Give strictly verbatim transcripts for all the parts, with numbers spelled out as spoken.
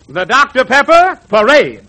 The Doctor Pepper Parade.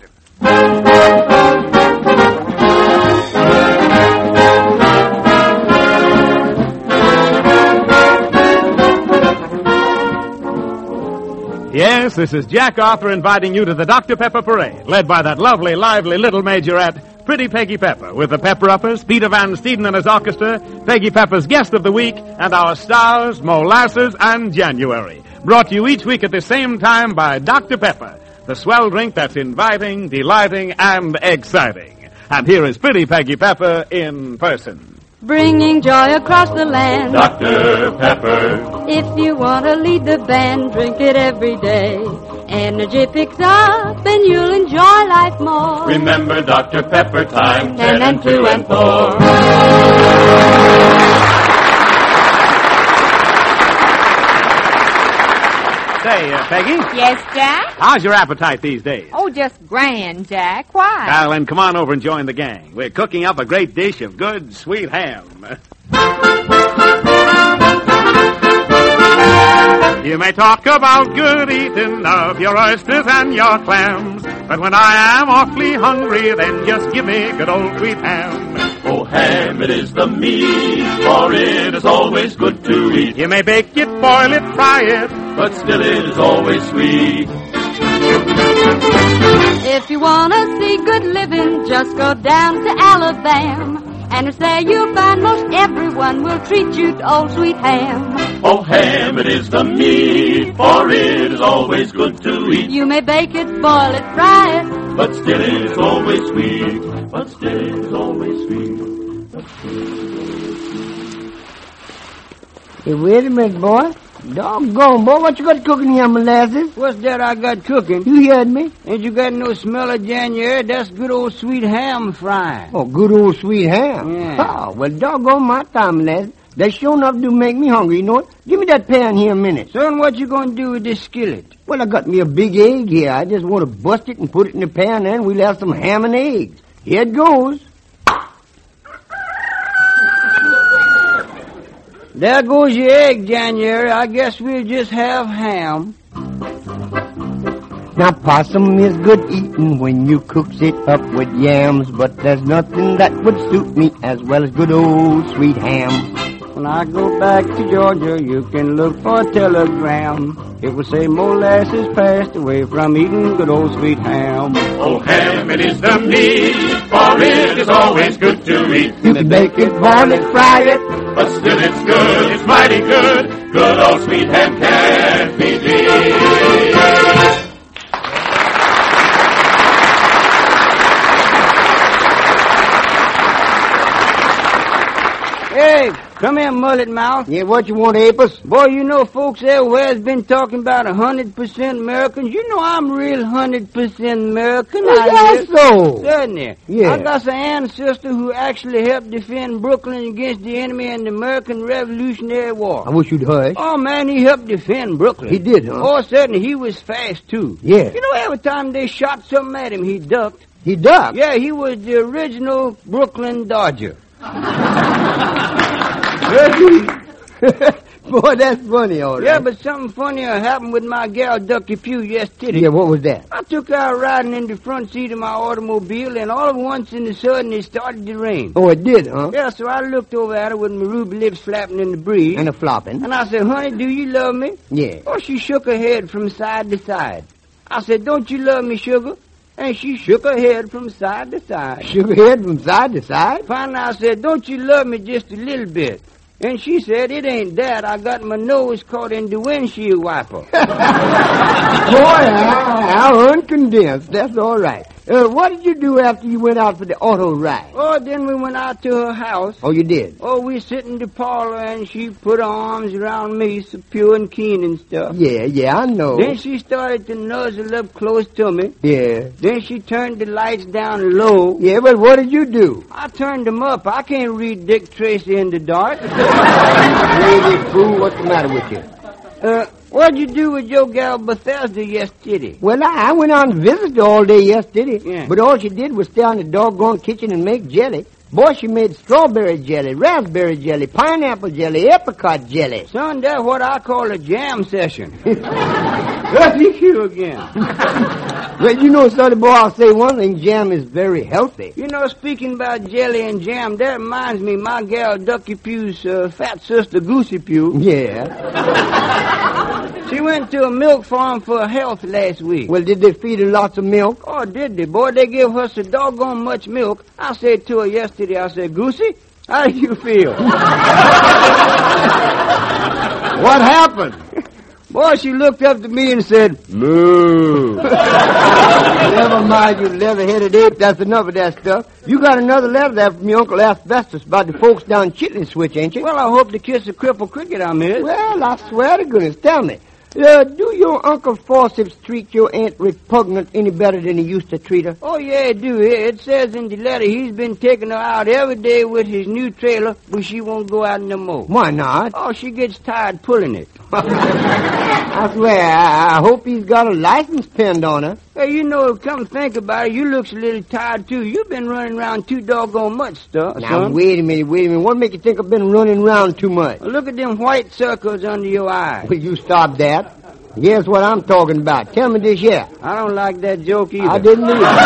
Yes, this is Jack Arthur inviting you to the Doctor Pepper Parade, led by that lovely, lively little majorette, Pretty Peggy Pepper, with the Pepper-Uppers, Peter Van Steeden and his orchestra, Peggy Pepper's Guest of the Week, and our stars, Molasses and January. Brought to you each week at the same time by Doctor Pepper, the swell drink that's inviting, delighting, and exciting. And here is Pretty Peggy Pepper in person. Bringing joy across the land. Doctor Pepper. If you want to lead the band, drink it every day. Energy picks up and you'll enjoy life more. Remember Doctor Pepper time, ten, ten and two and four. Say, uh, Peggy? Yes, Jack? How's your appetite these days? Oh, just grand, Jack. Why? Well, then come on over and join the gang. We're cooking up a great dish of good, sweet ham. You may talk about good eating of your oysters and your clams, but when I am awfully hungry, then just give me good old sweet ham. Oh, ham, it is the meat, for it is always good to eat. You may bake it, boil it, fry it, but still it is always sweet. If you want to see good living, just go down to Alabama. And it's there you'll find most everyone will treat you to old sweet ham. Oh, ham, it is the meat, for it is always good to eat. You may bake it, boil it, fry it, but still it is always sweet. But still it is always sweet. But still it is always sweet. Hey, wait a minute, boy. Doggone, boy, what you got cooking here, Molasses? What's that I got cooking? You heard me? Ain't you got no smell of January? That's good old sweet ham frying. Oh, good old sweet ham? Yeah. Oh, well, doggone my time, Molasses. That sure enough do make me hungry, you know what? Give me that pan here a minute. Son, what you gonna do with this skillet? Well, I got me a big egg here. I just want to bust it and put it in the pan, and we'll have some ham and eggs. Here it goes. There goes your egg, January. I guess we'll just have ham. Now, possum is good eating when you cooks it up with yams, but there's nothing that would suit me as well as good old sweet ham. When I go back to Georgia, you can look for a telegram. It will say Molasses passed away from eating good old sweet ham. Oh, ham, it is the meat, for it is always good to eat. You can bake it, boil it, fry it, but still it's good, it's mighty good. Good old sweet ham can't be beat. Hey, come here, mullet mouth. Yeah, what you want, Apis? Boy, you know folks everywhere's been talking about a hundred percent Americans. You know I'm real hundred percent American. Well, yes, so. Certainly. Yeah. I got an ancestor who actually helped defend Brooklyn against the enemy in the American Revolutionary War. I wish you'd hush. Oh, man, he helped defend Brooklyn. He did, huh? Oh, certainly. He was fast, too. Yeah. You know, every time they shot something at him, he ducked. He ducked? Yeah, he was the original Brooklyn Dodger. Boy, that's funny, all right. Yeah, but something funnier happened with my gal Ducky Pugh yesterday. Yeah, what was that? I took her out riding in the front seat of my automobile, and all at once in the sudden it started to rain. Oh, it did, huh? Yeah, so I looked over at her with my ruby lips flapping in the breeze. And a flopping. And I said, honey, do you love me? Yeah. Oh, she shook her head from side to side. I said, don't you love me, sugar? And she shook her head from side to side. Shook her head from side to side? Finally, I said, don't you love me just a little bit? And she said, it ain't that. I got my nose caught in the windshield wiper. Boy, how, how unconvinced. That's all right. Uh, what did you do after you went out for the auto ride? Oh, then we went out to her house. Oh, you did? Oh, we sit in the parlor, and she put her arms around me, so pure and keen and stuff. Yeah, yeah, I know. Then she started to nuzzle up close to me. Yeah. Then she turned the lights down low. Yeah, but what did you do? I turned them up. I can't read Dick Tracy in the dark. Crazy fool, what's the matter with you? Uh, what'd you do with your gal Bethesda yesterday? Well, I, I went on visited all day yesterday, Yeah. but all she did was stay in the doggone kitchen and make jelly. Boy, she made strawberry jelly, raspberry jelly, pineapple jelly, apricot jelly. Son, that's what I call a jam session. Look at you again. Well, you know, Sonny boy, I'll say one thing, jam is very healthy. You know, speaking about jelly and jam, that reminds me, my gal Ducky Pew's uh, fat sister Goosey Pew. Yeah. She went to a milk farm for health last week. Well, did they feed her lots of milk? Oh, did they? Boy, they give her so doggone much milk. I said to her yesterday, I said, Goosey, how do you feel? What happened? Boy, she looked up to me and said, moo. Never mind, you leather-headed ape. That's enough of that stuff. You got another letter there from your Uncle Asbestos about the folks down Chitlin Switch, ain't you? Well, I hope to kiss a crippled cricket I missed. Well, I swear to goodness. Tell me, uh, do your Uncle Forceps treat your Aunt Repugnant any better than he used to treat her? Oh, yeah, it do. It says in the letter he's been taking her out every day with his new trailer, but she won't go out no more. Why not? Oh, she gets tired pulling it. I swear, I, I hope he's got a license pinned on her. Hey, you know, come think about it, you looks a little tired, too. You've been running around too doggone much stuff. Now, son. wait a minute, wait a minute. What make you think I've been running around too much? Well, look at them white circles under your eyes. Will you stop that? Here's what I'm talking about. Tell me this here. I don't like that joke either. I didn't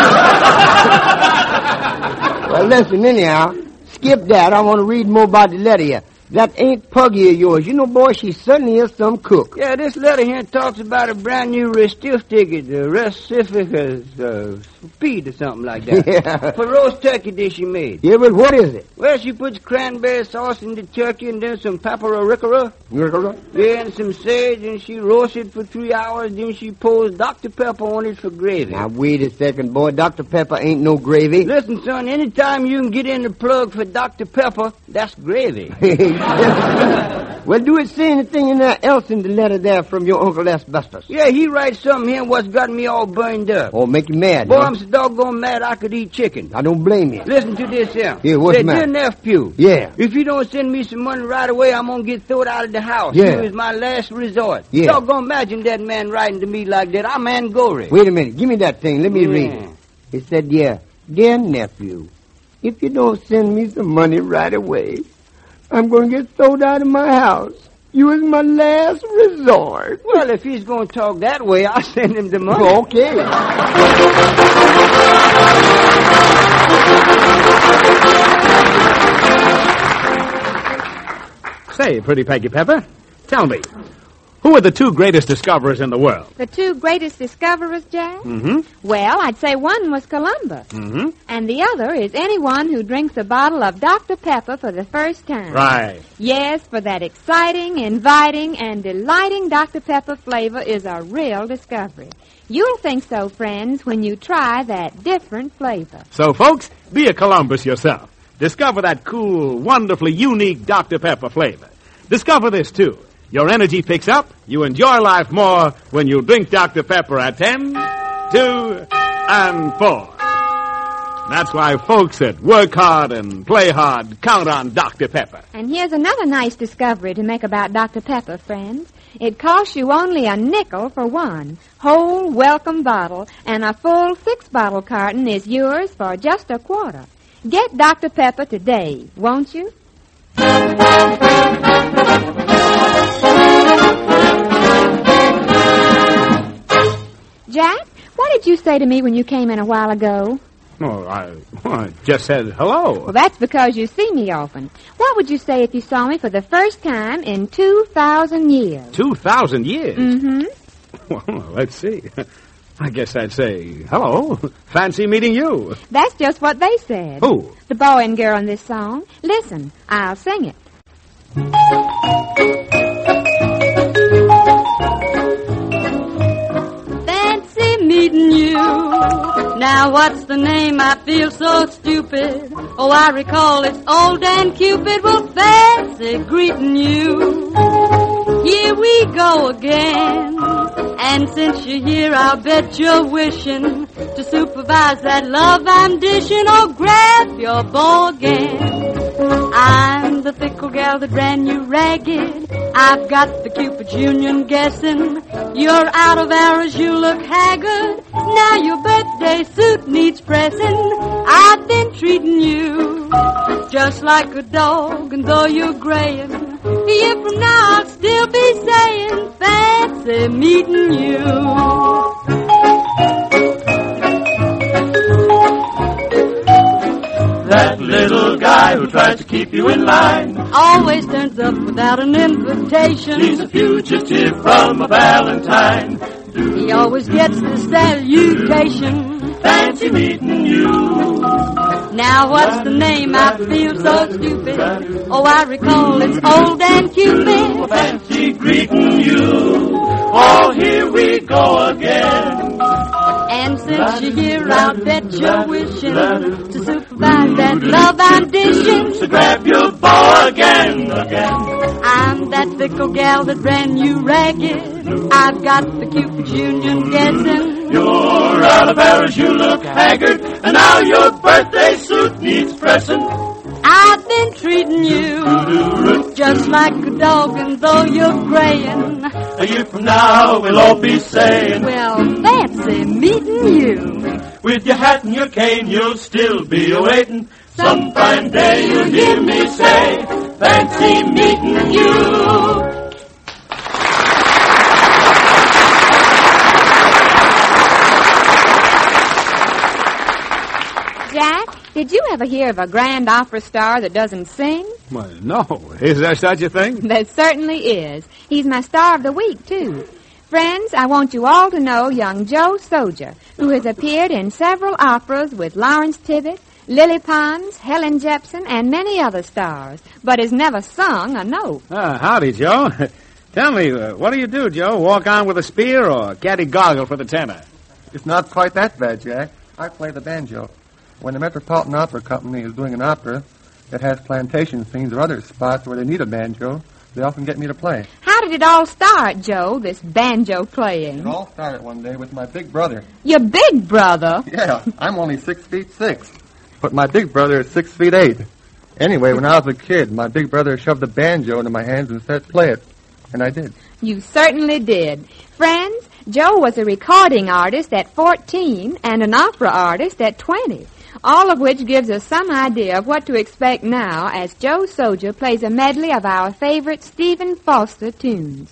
either. Well, listen, anyhow, skip that. I want to read more about the letter here. That ain't Puggy of yours. You know, boy, she certainly is some cook. Yeah, this letter here talks about a brand new restiff ticket, the Restificus, uh, Pete or something like that. Yeah. For roast turkey dish she made. Yeah, but what is it? Well, she puts cranberry sauce in the turkey and then some paprika. Yeah, and some sage, and she roasts it for three hours, then she pours Doctor Pepper on it for gravy. Now, wait a second, boy. Doctor Pepper ain't no gravy. Listen, son, anytime you can get in the plug for Doctor Pepper, that's gravy. Well, do it say anything in there else in the letter there from your Uncle Asbestos? Yeah, he writes something here what's got me all burned up. Oh, make you mad, Boy, huh? I'm so doggone mad I could eat chicken. I don't blame you. Listen to this here. Yeah, what's Say, the matter? dear nephew. Yeah. If you don't send me some money right away, I'm going to get thrown out of the house. Yeah. You is my last resort. Yeah. Doggone imagine that man writing to me like that. I'm angry. Wait a minute. Give me that thing. Let me Yeah. read it. It said, yeah, dear nephew, if you don't send me some money right away, I'm going to get thrown out of my house. You is my last resort. Well, if he's going to talk that way, I'll send him the money. Okay. Say, pretty Peggy Pepper, tell me, who are the two greatest discoverers in the world? The two greatest discoverers, Jack? Mm-hmm. Well, I'd say one was Columbus. Mm-hmm. And the other is anyone who drinks a bottle of Doctor Pepper for the first time. Right. Yes, for that exciting, inviting, and delighting Doctor Pepper flavor is a real discovery. You'll think so, friends, when you try that different flavor. So, folks, be a Columbus yourself. Discover that cool, wonderfully unique Doctor Pepper flavor. Discover this, too. Your energy picks up, you enjoy life more when you drink Doctor Pepper at ten, two, and four. That's why folks that work hard and play hard count on Doctor Pepper. And here's another nice discovery to make about Doctor Pepper, friends. It costs you only a nickel for one whole welcome bottle, and a full six-bottle carton is yours for just a quarter. Get Doctor Pepper today, won't you? Jack, what did you say to me when you came in a while ago? Oh, I, well, I just said hello. Well, that's because you see me often. What would you say if you saw me for the first time in two thousand years? Two thousand years? Mm-hmm. Well, let's see. I guess I'd say, hello, fancy meeting you. That's just what they said. Who? The boy and girl in this song. Listen, I'll sing it. Fancy meeting you. Now what's the name? I feel so stupid. Oh, I recall it's old Dan Cupid. Well, fancy greeting you. Here we go again. And since you're here, I'll bet you're wishing to supervise that love I'm dishing. Oh, grab your bow again. I'm the fickle gal that ran you ragged. I've got the Cupid's Union guessing. You're out of hours, you look haggard. Now your birthday suit needs pressing. I've been treating you just like a dog, and though you're graying, a year from now I'll still be saying, fancy meeting you. That little guy who tries to keep you in line always turns up without an invitation. He's a fugitive from a valentine. He always gets the salutation. Fancy meeting you. Now what's the name? I feel so stupid. Oh, I recall it's old Dan Cupid. Fancy greeting you. Oh, here we go again. And since you're here, I'll bet you're wishing to supervise that love I'm dishing. So grab your bow again, again. I'm that fickle gal that ran you ragged. I've got the Cupid's Union guessing. You're out of errors, you look haggard, and now your birthday suit needs pressing. I've been treating you just like a dog, and though you're graying, a year from now we'll all be saying, well, fancy meeting you. With your hat and your cane, you'll still be awaiting. Some fine day you'll hear me say, fancy meeting you. Jack, did you ever hear of a grand opera star that doesn't sing? Well, no. Is there such a thing? There certainly is. He's my star of the week, too. Friends, I want you all to know young Joe Soja, who has appeared in several operas with Lawrence Tibbett, Lily Pons, Helen Jepson, and many other stars, but has never sung a note. Ah, howdy, Joe. Tell me, uh, what do you do, Joe? Walk on with a spear or caddy goggle for the tenor? It's not quite that bad, Jack. I play the banjo. When the Metropolitan Opera Company is doing an opera that has plantation scenes or other spots where they need a banjo, they often get me to play. How did it all start, Joe, this banjo playing? It all started one day with my big brother. Your big brother? Yeah, I'm only six feet six, but my big brother is six feet eight. Anyway, when I was a kid, my big brother shoved a banjo into my hands and said, play it. And I did. You certainly did. Friends, Joe was a recording artist at fourteen and an opera artist at twenty. All of which gives us some idea of what to expect now as Joe Soja plays a medley of our favorite Stephen Foster tunes.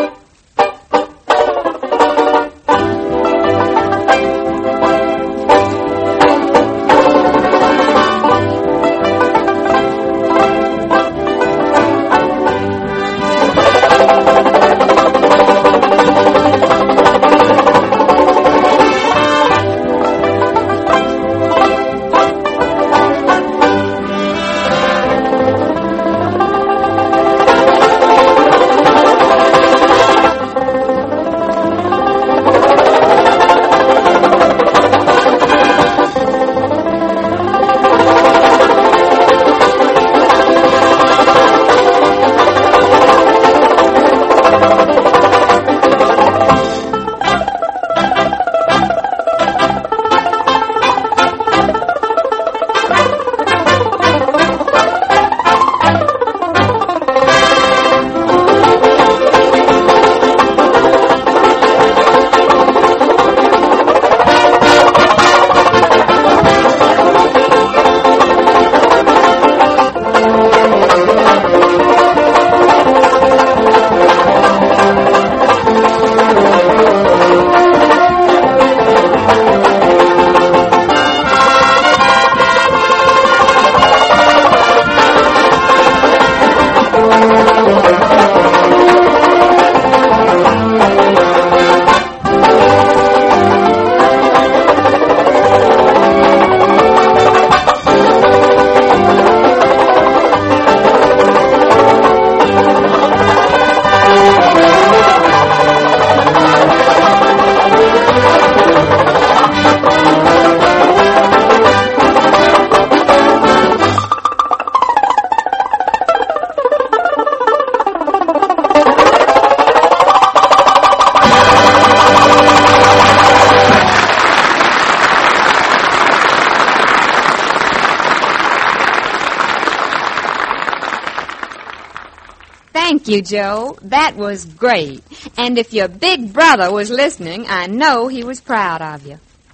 Thank you, Joe. That was great. And if your big brother was listening, I know he was proud of you.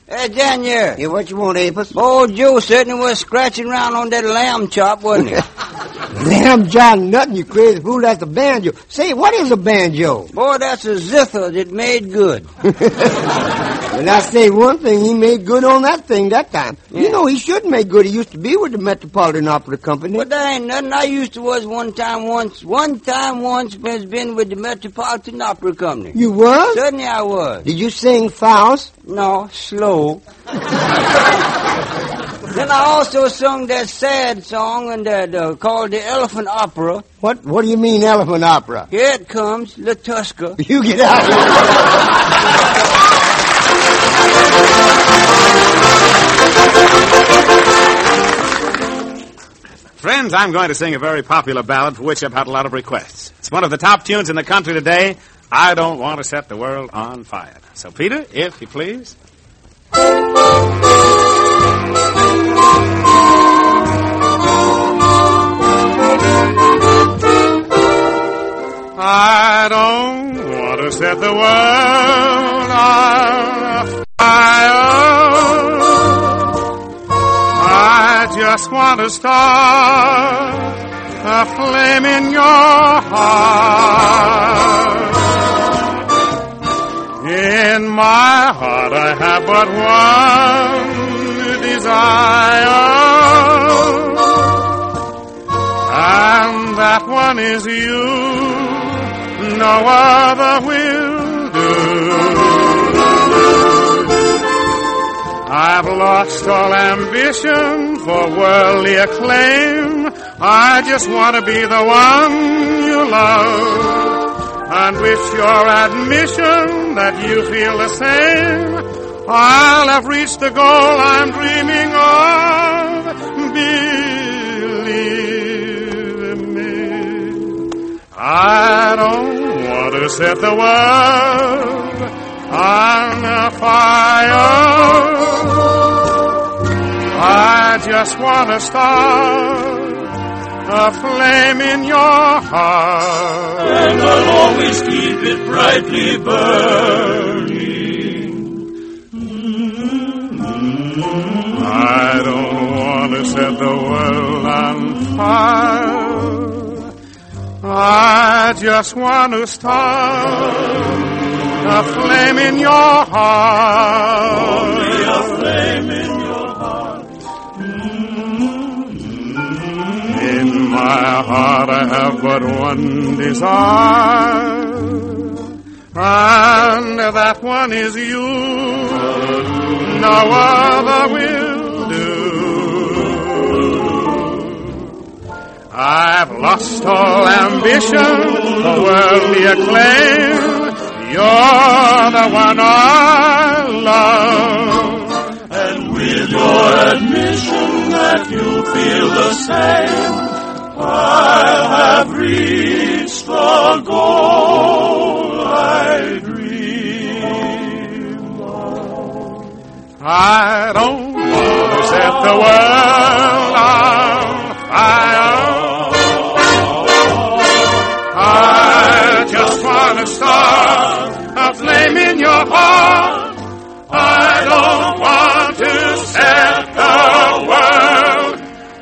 Hey, Daniel. Yeah, what you want, Apis? Old Joe certainly was scratching around on that lamb chop, wasn't he? Lamb John, nothing, you crazy fool. That's a banjo. Say, what is a banjo? Boy, that's a zither that made good. Well, I say one thing, he made good on that thing that time. Yeah. You know, he should make good. He used to be with the Metropolitan Opera Company. But that ain't nothing. I used to was one time once. One time once has been with the Metropolitan Opera Company. You was? Certainly I was. Did you sing Faust? No, slow. Then I also sung that sad song and that uh, called the Elephant Opera. What What do you mean, elephant opera? Here it comes, La Tusca. You get out of Friends, I'm going to sing a very popular ballad for which I've had a lot of requests. It's one of the top tunes in the country today. I don't want to set the world on fire. So, Peter, if you please. I don't want to set the world on fire. I just want to start a flame in your heart. In my heart I have but one desire, and that one is you. No other will do. I've lost all ambition for worldly acclaim. I just want to be the one you love, and with your admission that you feel the same, I'll have reached the goal I'm dreaming of. Believe me, I don't want to set the world on fire. I just want to start a flame in your heart, and I'll always keep it brightly burning. I don't want to set the world on fire. I just want to start a flame in your heart. Only a flame in your heart. In my heart I have but one desire, and that one is you. No other will do. I've lost all ambition for worldly acclaim. You're the one I love, and with your admission that you feel the same, I have reached the goal I dreamed of. I don't want to set the world on fire. I just want to start a flame in your heart. I don't want to set the world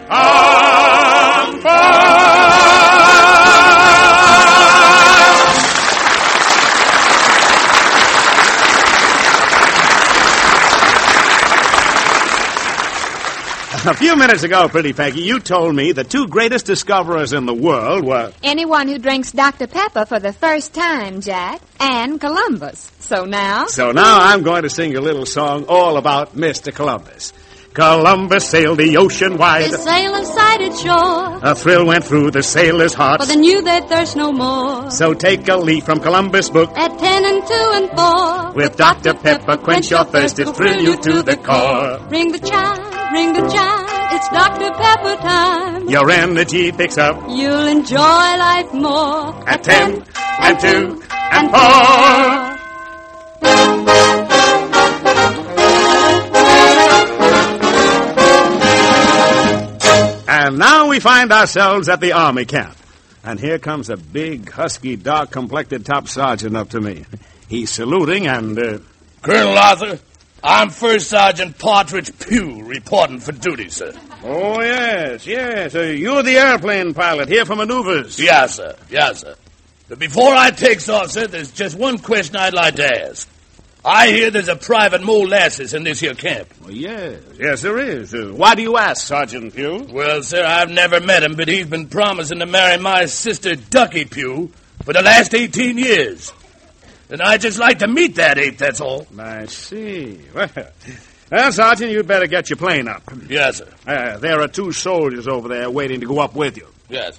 on fire. A few minutes ago, Pretty Peggy, you told me the two greatest discoverers in the world were... Anyone who drinks Doctor Pepper for the first time, Jack, and Columbus. So now? So now I'm going to sing a little song all about Mister Columbus. Columbus sailed the ocean wide. His sailors sighted shore, A thrill went through the sailors' hearts. for they knew they'd thirst no more. So take a leaf from Columbus' book. At ten and two and four, With Doctor Pepper, quench your thirst, it'll thrill you to the core. Ring the chime, ring the chime, it's Doctor Pepper time. Your energy picks up You'll enjoy life more. at ten and two and four. And now we find ourselves at the army camp. And here comes a big, husky, dark-complected top sergeant up to me. He's saluting and, uh... Colonel Arthur, I'm First Sergeant Partridge Pugh, reporting for duty, sir. Oh, yes, yes. Uh, you're the airplane pilot here for maneuvers. Yes, sir. Yes, sir. But before I takes off, sir, there's just one question I'd like to ask. I hear there's a private molasses in this here camp. Well, yes, yes, there is. Uh, why do you ask, Sergeant Pugh? Well, sir, I've never met him, but he's been promising to marry my sister, Ducky Pugh, for the last eighteen years. And I'd just like to meet that ape, that's all. I see. Well, well, Sergeant, you'd better get your plane up. Yes, sir. Uh, there are two soldiers over there waiting to go up with you. Yes.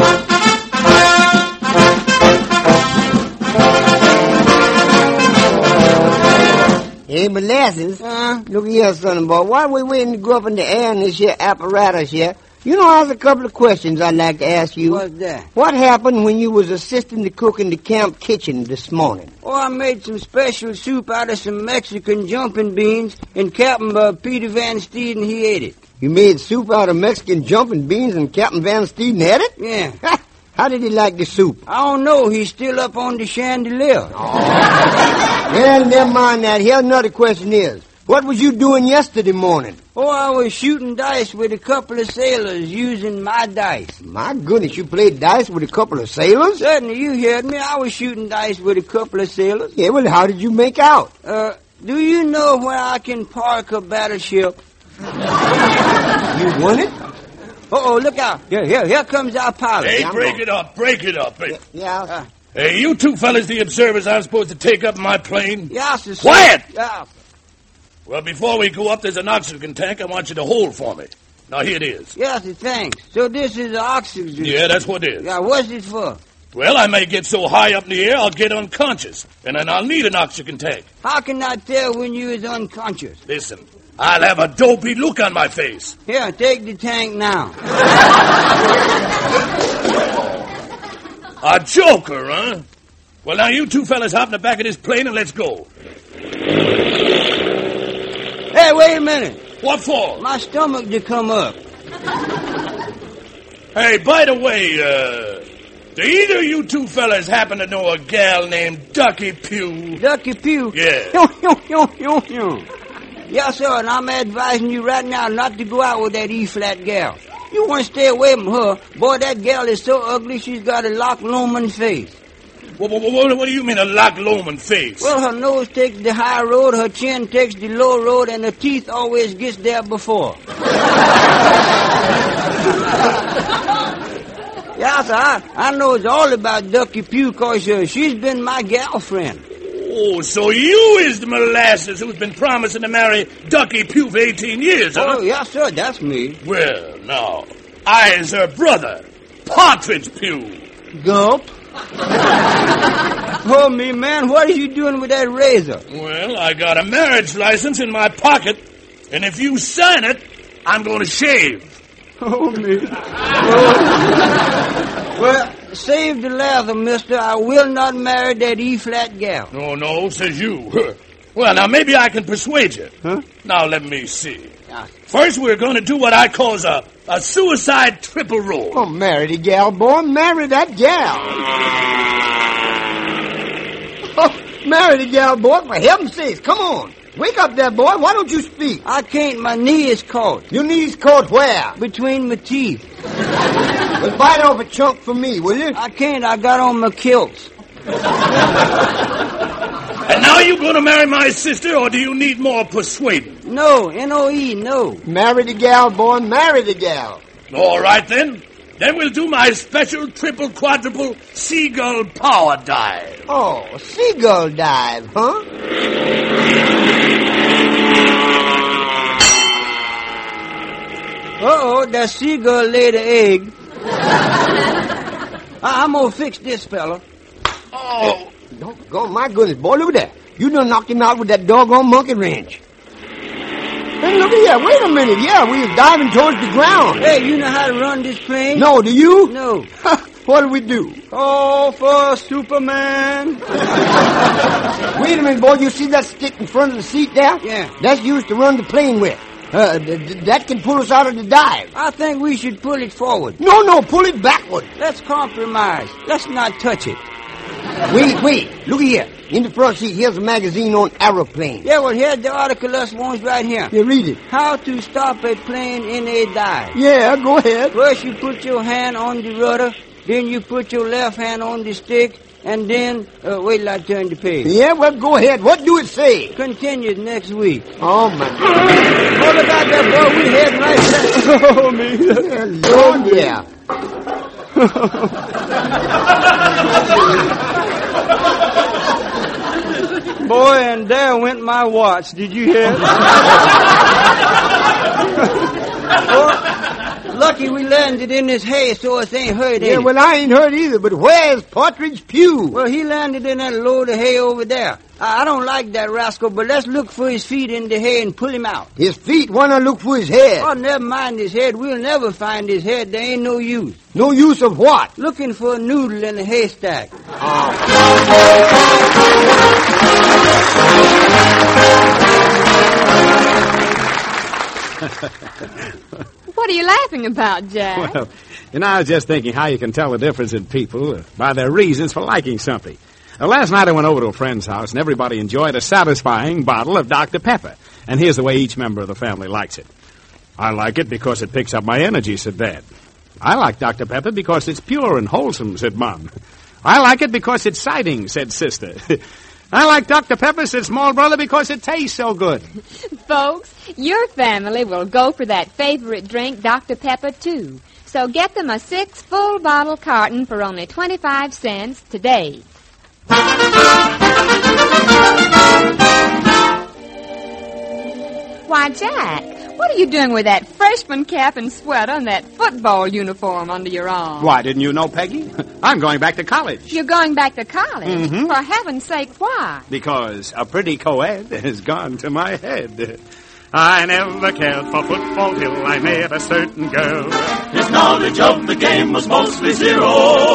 Hey, molasses. Uh, look here, son boy. Why are we waiting to go up in the air in this here apparatus here? You know, there's a couple of questions I'd like to ask you. What's that? What happened when you was assisting the cook in the camp kitchen this morning? Oh, I made some special soup out of some Mexican jumping beans, and Captain uh, Peter Van Steeden, he ate it. You made soup out of Mexican jumping beans and Captain Van Steeden had it? Yeah. How did he like the soup? I don't know. He's still up on the chandelier. Well, never mind that. Here's another question is, what was you doing yesterday morning? Oh, I was shooting dice with a couple of sailors using my dice. My goodness, you played dice with a couple of sailors? Certainly, you heard me. I was shooting dice with a couple of sailors. Yeah, well, how did you make out? Uh, do you know where I can park a battleship? You won it? Uh-oh, look out. Here, here, here comes our pilot. Hey, Yeah, break it up, break it up. Hey, Yeah. Uh, hey, you two fellas, the observers I'm supposed to take up in my plane? yeah, sir. Quiet! Yeah. Well, before we go up, there's an oxygen tank I want you to hold for me. Now, here it is. Yes, sir, thanks. So this is the oxygen. Yeah, that's what it is. Yeah, what's it for? Well, I may get so high up in the air, I'll get unconscious, and then I'll need an oxygen tank. How can I tell when you is unconscious? Listen, I'll have a dopey look on my face. Here, take the tank now. A joker, huh? Well, now, you two fellas hop in the back of this plane and let's go. Hey, wait a minute. What for? My stomach to come up. Hey, by the way, uh, do either of you two fellas happen to know a gal named Ducky Pugh? Ducky Pugh? Yeah. Yo, yo, yo, yo, yo. Yes, sir, and I'm advising you right now not to go out with that E-flat gal. You want to stay away from her. Boy, that gal is so ugly, she's got a Loch Lomond face. What, what, what, what do you mean a Loch Lomond face? Well, her nose takes the high road, her chin takes the low road, and her teeth always gets there before. Yes, sir, I, I know it's all about Ducky Pugh, because uh, she's been my girlfriend. Oh, so you is the molasses who's been promising to marry Ducky Pugh for eighteen years, huh? Oh, yes, sir, that's me. Well, now, I is her brother, Partridge Pugh. Gulp. Oh, me, man, what are you doing with that razor? Well, I got a marriage license in my pocket, and if you sign it, I'm going to shave. Oh, me. Oh. Well, save the leather, mister. I will not marry that E-flat gal. No, no, says you. Well, now, maybe I can persuade you. Huh? Now, let me see. Yeah. First, we're going to do what I call a, a suicide triple roll. Oh, marry the gal, boy. Marry that gal. Oh, marry the gal, boy. For heaven's sakes, come on. Wake up there, boy. Why don't you speak? I can't. My knee is caught. Your knees caught where? Between my teeth. Well, bite off a chunk for me, will you? I can't. I got on my kilts. And now you going to marry my sister, or do you need more persuading? No, N O E, no. Marry the gal, boy. Marry the gal. All right, then. Then we'll do my special triple quadruple seagull power dive. Oh, seagull dive, huh? Uh-oh, that seagull laid an egg. I'm going to fix this fella. Oh. Doggone, my goodness, boy, look at that. You done knocked him out with that doggone monkey wrench. Hey, look at here. Wait a minute. Yeah, we was diving towards the ground. Hey, you know how to run this plane? No, do you? No. What do we do? Oh, for Superman. Wait a minute, boy. You see that stick in front of the seat there? Yeah. That's used to run the plane with. Uh, th- th- that can pull us out of the dive. I think we should pull it forward. No, no, pull it backward. Let's compromise. Let's not touch it. Wait, wait. Look here. In the front seat, here's a magazine on aeroplanes. Yeah, well, here's the article us wants right here. Yeah, read it. How to stop a plane in a dive. Yeah, go ahead. First you put your hand on the rudder, then you put your left hand on the stick, and then, uh, wait till I turn the page. Yeah, well, go ahead. What do it say? Continues next week. Oh, my God. What about that, boy? We heading right back. Oh, me. Oh, yeah. Boy, and there went my watch. Did you hear it? Boy, lucky we landed in this hay so it ain't hurt. Yeah, well, I ain't hurt either, but where's Partridge Pew? Well, he landed in that load of hay over there. I, I don't like that rascal, but let's look for his feet in the hay and pull him out. His feet? Why not look for his head? Oh, never mind his head. We'll never find his head. There ain't no use. No use of what? Looking for a noodle in a haystack. Oh. What are you laughing about, Jack? Well, you know, I was just thinking how you can tell the difference in people uh, by their reasons for liking something. Uh, last night I went over to a friend's house, and everybody enjoyed a satisfying bottle of Doctor Pepper. And here's the way each member of the family likes it. I like it because it picks up my energy, said Dad. I like Doctor Pepper because it's pure and wholesome, said Mom. I like it because it's exciting, said Sister. I like Doctor Pepper, said Small Brother, because it tastes so good. Folks, your family will go for that favorite drink, Doctor Pepper, too. So get them a six full bottle carton for only twenty-five cents today. Why, Jack, what are you doing with that freshman cap and sweater and that football uniform under your arm? Why, didn't you know, Peggy? I'm going back to college. You're going back to college? Mm-hmm. For heaven's sake, why? Because a pretty co-ed has gone to my head. I never cared for football till I met a certain girl. His knowledge of the game was mostly zero.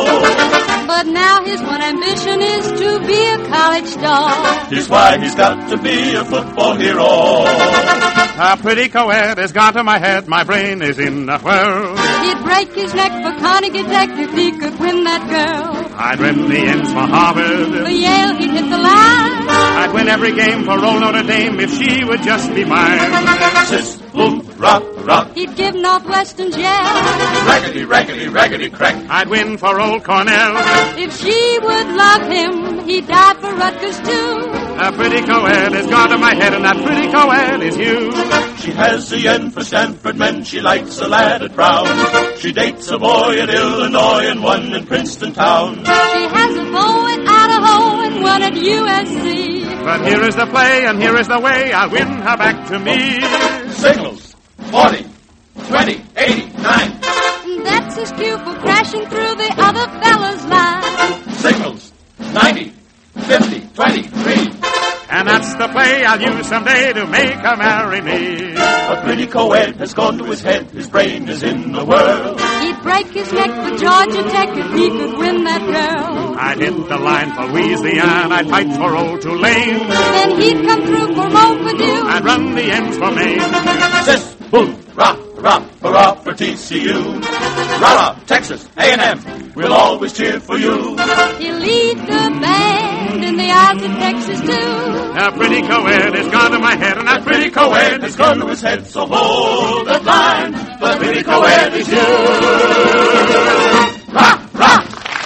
But now his one ambition is to be a college star. Here's why he's got to be a football hero. A pretty co-ed has gone to my head. My brain is in a whirl. He'd break his neck for Carnegie Tech if he could win that girl. I'd win the ends for Harvard. For Yale, he'd hit the line. I'd win every game for Old Notre Dame if she would just be mine. Sis, boom, rock, rock. He'd give Northwestern yell. Raggedy, raggedy, raggedy, crack. I'd win for Old Cornell. If she would love him, he'd die for Rutgers too. A pretty co-ed has gone to my head, and that pretty co-ed is you. She has the N for Stanford men. She likes a lad at Brown. She dates a boy in Illinois and one in Princeton town. She has a beau at Idaho and one at U S C. But here is the play, and here is the way I'll win her back to me. Signals, forty, twenty, eighty, nine. That's his cue for crashing through the other fella's line. Signals, ninety, fifty, twenty-three. And that's the play I'll use someday to make her marry me. A pretty co-ed has gone to his head. His brain is in the whirl. He'd break his neck for Georgia Tech if he could win that girl. I'd hit the line for Louisiana. I'd fight for old Tulane. Then he'd come through for Montpellier. I'd run the ends for Maine. Sis, boom, rock, rock, hurrah for T C U. Rah-rah, Texas, A and M, we'll always cheer for you. He'll lead the band in the Isles of Texas, too. A pretty co-ed has gone to my head, and that pretty co-ed Has gone to his head, so hold that line. The pretty co-ed is you. Rock, rock.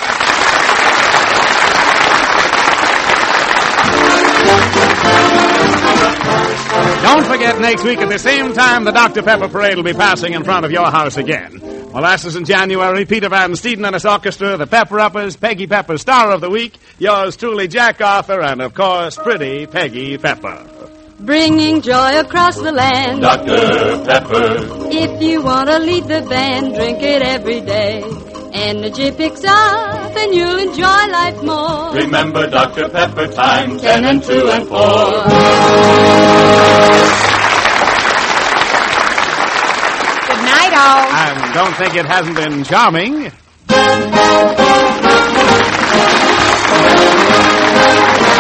Don't forget, next week at the same time, the Doctor Pepper Parade will be passing in front of your house again. Molasses in January, Peter Van Steeden and his orchestra, the Pepper Uppers, Peggy Pepper, Star of the Week, yours truly, Jack Arthur, and, of course, pretty Peggy Pepper. Bringing joy across the land. Doctor Pepper. If you want to lead the band, drink it every day. Energy picks up and you'll enjoy life more. Remember Doctor Pepper, time ten and two and four. Good night, all. And don't think it hasn't been charming.